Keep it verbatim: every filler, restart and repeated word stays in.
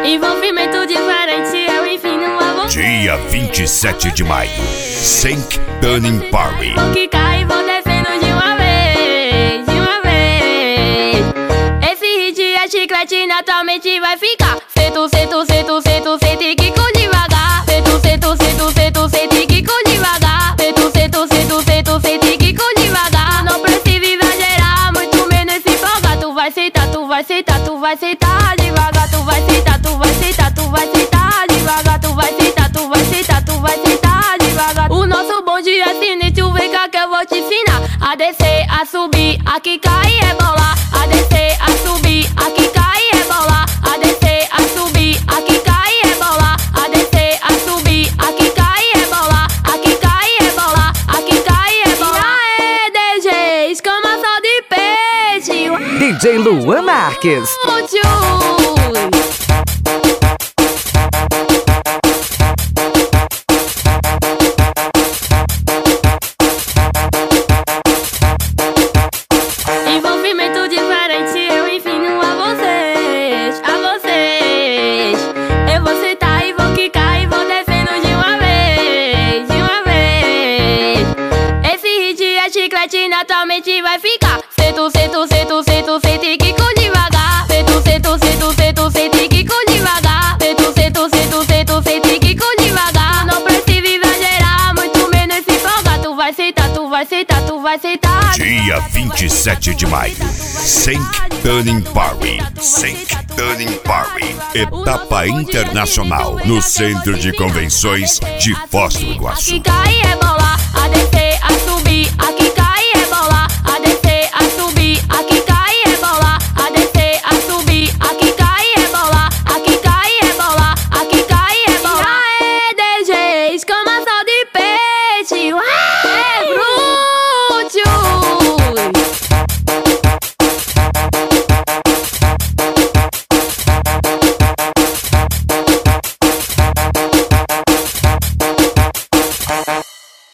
Envolvimento diferente, eu ensino a você. Dia vinte e sete de maio, Saint Dunning Party. Vou quicar e vou descendo de uma vez, de uma vez. Esse hit é chiclete, naturalmente vai ficar. Sento, sento, sento, sento, sento e quico devagar. Sento, sento, sento, sento, sento e quico devagar. Sento, sento, sento, sento, sento e quico devagar. Não precisa exagerar, muito menos se empolgar. Tu vai sentar, tu vai sentar, tu vai sentar devagar. Tu vai sentar, tu vai sentar, tu vai sentar devagar. Tu vai sentar, tu vai sentar, tu vai sentar devagar. O nosso bonde é sinistro, vem cá que eu vou te ensinar. A descer, a subir, a quicar e rebolar. A descer, a subir, a quicar e rebolar. A descer, a subir, a quicar e rebolar. A descer, a subir, a quicar e rebolar. A quicar e rebolar, a quicar e rebolar. E aí, D J, escama só de peixe. D J Luan Marques. Envolvimento diferente, eu ensino a vocês, a vocês. Eu vou sentar e vou quicar e vou descendo de uma vez, de uma vez. Esse hit é chiclete, naturalmente vai ficar. Sento, sento, sento, sento, sento e quico devagar. Sento, sento, sento, sento, sento e quico devagar. Sento, sento, sento, sento, sento e quico devagar. Não precisa exagerar, muito menos se empolgar. Tu vai sentar, tu vai sentar, tu vai sentar. Dia vinte e sete de maio, Saint Dunning Party. Saint Dunning Party, etapa internacional no Centro de Convenções de Foz do Iguaçu. A quicar e rebolar, a descer, a subir, a quicar